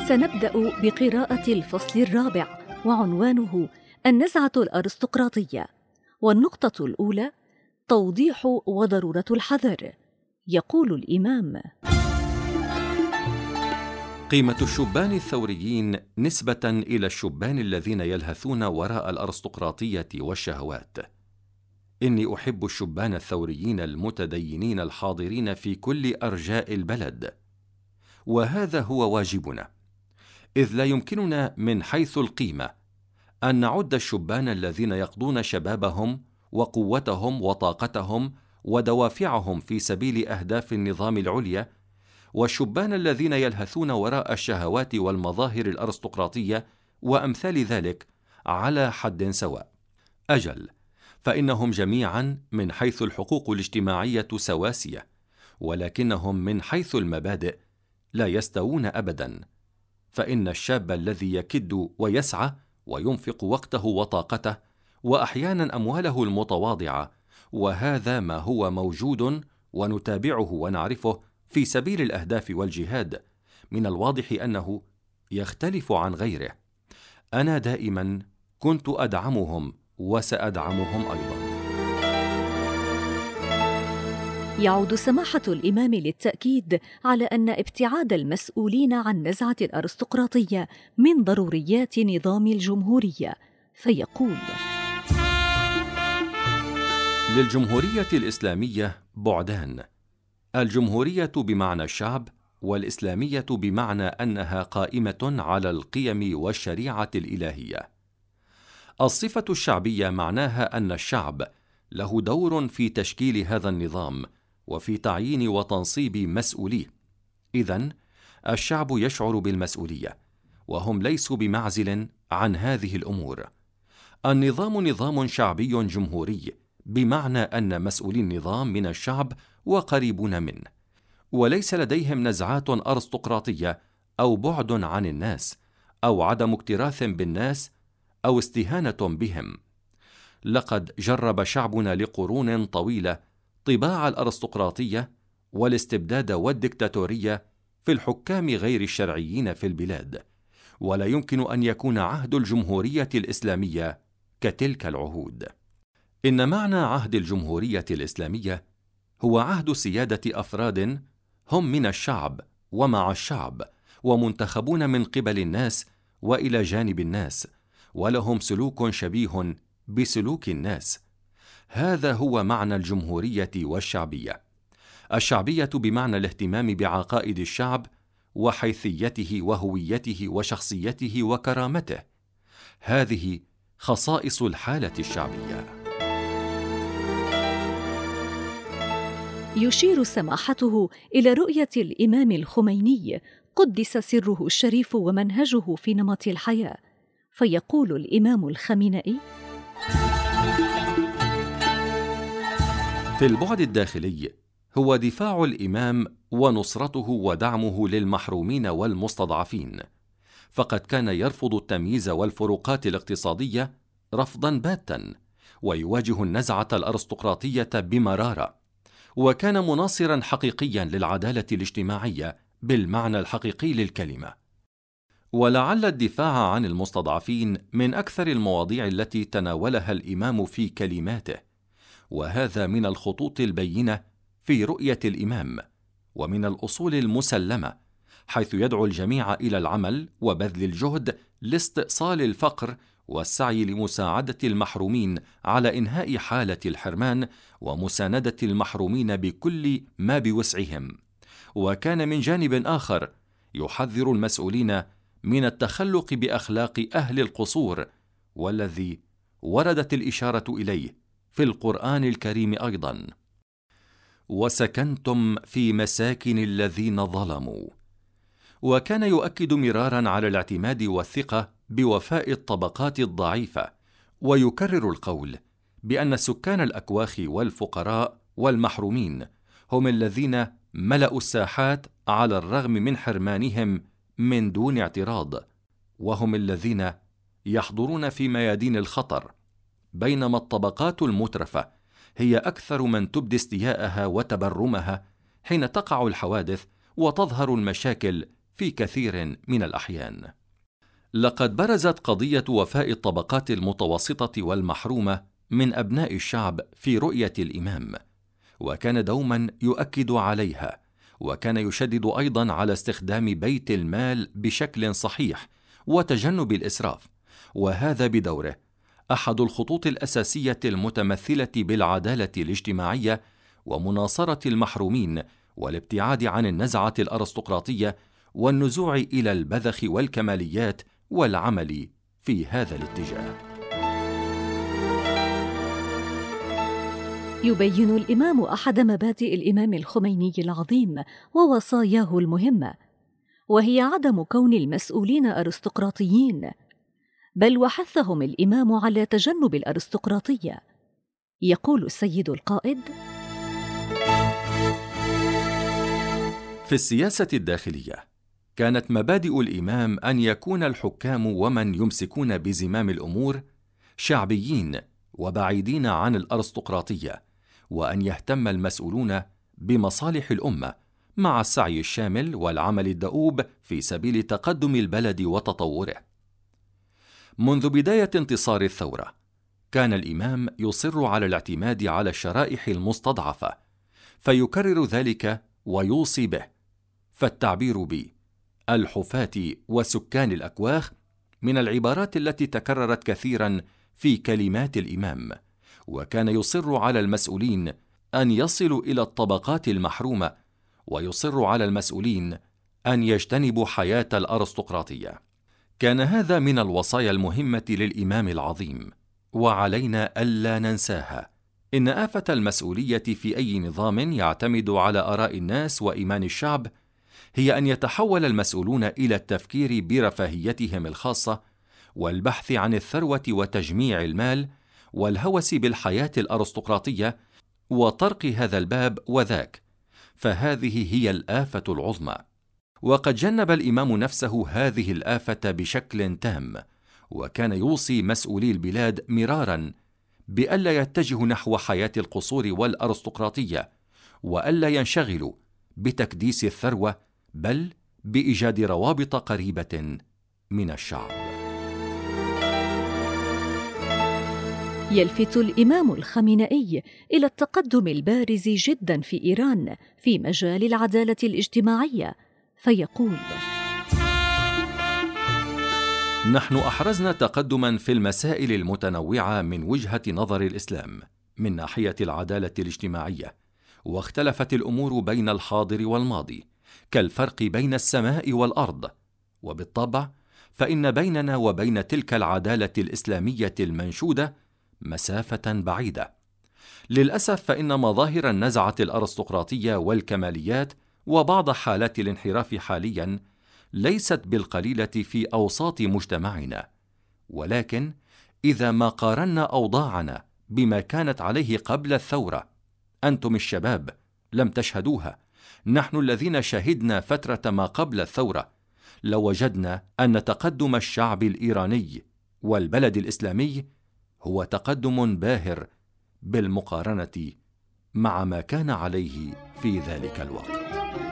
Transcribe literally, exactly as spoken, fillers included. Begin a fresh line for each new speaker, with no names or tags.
سنبدأ بقراءة الفصل الرابع، وعنوانه النزعة الأرستقراطية. والنقطة الأولى: توضيح وضرورة الحذر. يقول الإمام:
قيمة الشبان الثوريين نسبة إلى الشبان الذين يلهثون وراء الأرستقراطية والشهوات. إني أحب الشبان الثوريين المتدينين الحاضرين في كل أرجاء البلد، وهذا هو واجبنا، إذ لا يمكننا من حيث القيمة أن نعد الشبان الذين يقضون شبابهم وقوتهم وطاقتهم ودوافعهم في سبيل أهداف النظام العليا، والشبان الذين يلهثون وراء الشهوات والمظاهر الأرستقراطية وأمثال ذلك على حد سواء. أجل، فإنهم جميعا من حيث الحقوق الاجتماعية سواسية، ولكنهم من حيث المبادئ لا يستوون أبدا. فإن الشاب الذي يكد ويسعى وينفق وقته وطاقته وأحيانا أمواله المتواضعة، وهذا ما هو موجود ونتابعه ونعرفه في سبيل الأهداف والجهاد، من الواضح أنه يختلف عن غيره. أنا دائما كنت أدعمهم وسأدعمهم أيضا.
يعود سماحة الإمام للتأكيد على أن ابتعاد المسؤولين عن نزعة الأرستقراطية من ضروريات نظام الجمهورية، فيقول:
للجمهورية الإسلامية بعدان: الجمهورية بمعنى الشعب، والإسلامية بمعنى أنها قائمة على القيم والشريعة الإلهية. الصفة الشعبية معناها أن الشعب له دور في تشكيل هذا النظام وفي تعيين وتنصيب مسؤوليه. إذن الشعب يشعر بالمسؤولية، وهم ليسوا بمعزل عن هذه الأمور. النظام نظام شعبي جمهوري، بمعنى أن مسؤولي النظام من الشعب وقريبون منه، وليس لديهم نزعات أرستقراطية أو بعد عن الناس أو عدم اكتراث بالناس أو استهانة بهم. لقد جرب شعبنا لقرون طويلة طباع الأرستقراطية والاستبداد والدكتاتورية في الحكام غير الشرعيين في البلاد، ولا يمكن أن يكون عهد الجمهورية الإسلامية كتلك العهود. إن معنى عهد الجمهورية الإسلامية هو عهد سيادة أفراد هم من الشعب ومع الشعب، ومنتخبون من قبل الناس وإلى جانب الناس، ولهم سلوك شبيه بسلوك الناس. هذا هو معنى الجمهورية والشعبية. الشعبية بمعنى الاهتمام بعقائد الشعب وحيثيته وهويته وشخصيته وكرامته. هذه خصائص الحالة الشعبية.
يشير سماحته إلى رؤية الإمام الخميني قدس سره الشريف ومنهجه في نمط الحياة، فيقول الإمام الخامنئي:
في البعد الداخلي هو دفاع الإمام ونصرته ودعمه للمحرومين والمستضعفين، فقد كان يرفض التمييز والفروقات الاقتصادية رفضا باتا، ويواجه النزعة الأرستقراطية بمرارة، وكان مناصرا حقيقيا للعدالة الاجتماعية بالمعنى الحقيقي للكلمة. ولعل الدفاع عن المستضعفين من أكثر المواضيع التي تناولها الإمام في كلماته، وهذا من الخطوط البينة في رؤية الإمام، ومن الأصول المسلمة، حيث يدعو الجميع إلى العمل وبذل الجهد لاستئصال الفقر والسعي لمساعدة المحرومين على إنهاء حالة الحرمان ومساندة المحرومين بكل ما بوسعهم. وكان من جانب آخر يحذر المسؤولين من التخلق بأخلاق أهل القصور، والذي وردت الإشارة إليه في القرآن الكريم أيضا: وسكنتم في مساكن الذين ظلموا. وكان يؤكد مرارا على الاعتماد والثقة بوفاء الطبقات الضعيفة، ويكرر القول بأن سكان الأكواخ والفقراء والمحرومين هم الذين ملأوا الساحات على الرغم من حرمانهم من دون اعتراض، وهم الذين يحضرون في ميادين الخطر، بينما الطبقات المترفة هي أكثر من تبدي استياءها وتبرمها حين تقع الحوادث وتظهر المشاكل في كثير من الأحيان. لقد برزت قضية وفاء الطبقات المتوسطة والمحرومة من أبناء الشعب في رؤية الإمام، وكان دوما يؤكد عليها، وكان يشدد أيضا على استخدام بيت المال بشكل صحيح وتجنب الإسراف، وهذا بدوره أحد الخطوط الأساسية المتمثلة بالعدالة الاجتماعية ومناصرة المحرومين والابتعاد عن النزعة الأرستقراطية والنزوع إلى البذخ والكماليات والعمل في هذا الاتجاه.
يبين الإمام أحد مبادئ الإمام الخميني العظيم ووصاياه المهمة، وهي عدم كون المسؤولين أرستقراطيين، بل وحثهم الإمام على تجنب الأرستقراطية. يقول السيد القائد:
في السياسة الداخلية كانت مبادئ الإمام أن يكون الحكام ومن يمسكون بزمام الأمور شعبيين وبعيدين عن الأرستقراطية، وأن يهتم المسؤولون بمصالح الأمة مع السعي الشامل والعمل الدؤوب في سبيل تقدم البلد وتطوره. منذ بداية انتصار الثورة كان الإمام يصر على الاعتماد على الشرائح المستضعفة، فيكرر ذلك ويوصي به، فالتعبير ب الحفاة وسكان الأكواخ من العبارات التي تكررت كثيرا في كلمات الإمام، وكان يصر على المسؤولين أن يصلوا إلى الطبقات المحرومة، ويصر على المسؤولين أن يجتنبوا حياة الأرستقراطية. كان هذا من الوصايا المهمة للإمام العظيم، وعلينا ألا ننساها. إن آفة المسؤولية في أي نظام يعتمد على آراء الناس وإيمان الشعب هي أن يتحول المسؤولون إلى التفكير برفاهيتهم الخاصة والبحث عن الثروة وتجميع المال والهوس بالحياة الأرستقراطية وطرق هذا الباب وذاك، فهذه هي الآفة العظمى. وقد جنب الإمام نفسه هذه الآفة بشكل تام، وكان يوصي مسؤولي البلاد مرارا بألا يتجهوا نحو حياة القصور والأرستقراطية، وألا ينشغلوا بتكديس الثروة، بل بإيجاد روابط قريبة من الشعب.
يلفت الإمام الخامنئي إلى التقدم البارز جدا في إيران في مجال العدالة الاجتماعية، فيقول:
نحن أحرزنا تقدما في المسائل المتنوعة من وجهة نظر الإسلام من ناحية العدالة الاجتماعية، واختلفت الأمور بين الحاضر والماضي كالفرق بين السماء والأرض، وبالطبع فإن بيننا وبين تلك العدالة الإسلامية المنشودة مسافة بعيدة. للأسف فإن مظاهر النزعة الأرستقراطية والكماليات وبعض حالات الانحراف حاليا ليست بالقليلة في أوساط مجتمعنا، ولكن إذا ما قارنا أوضاعنا بما كانت عليه قبل الثورة، أنتم الشباب لم تشهدوها، نحن الذين شهدنا فترة ما قبل الثورة، لوجدنا أن تقدم الشعب الإيراني والبلد الإسلامي هو تقدم باهر بالمقارنة مع ما كان عليه في ذلك الوقت.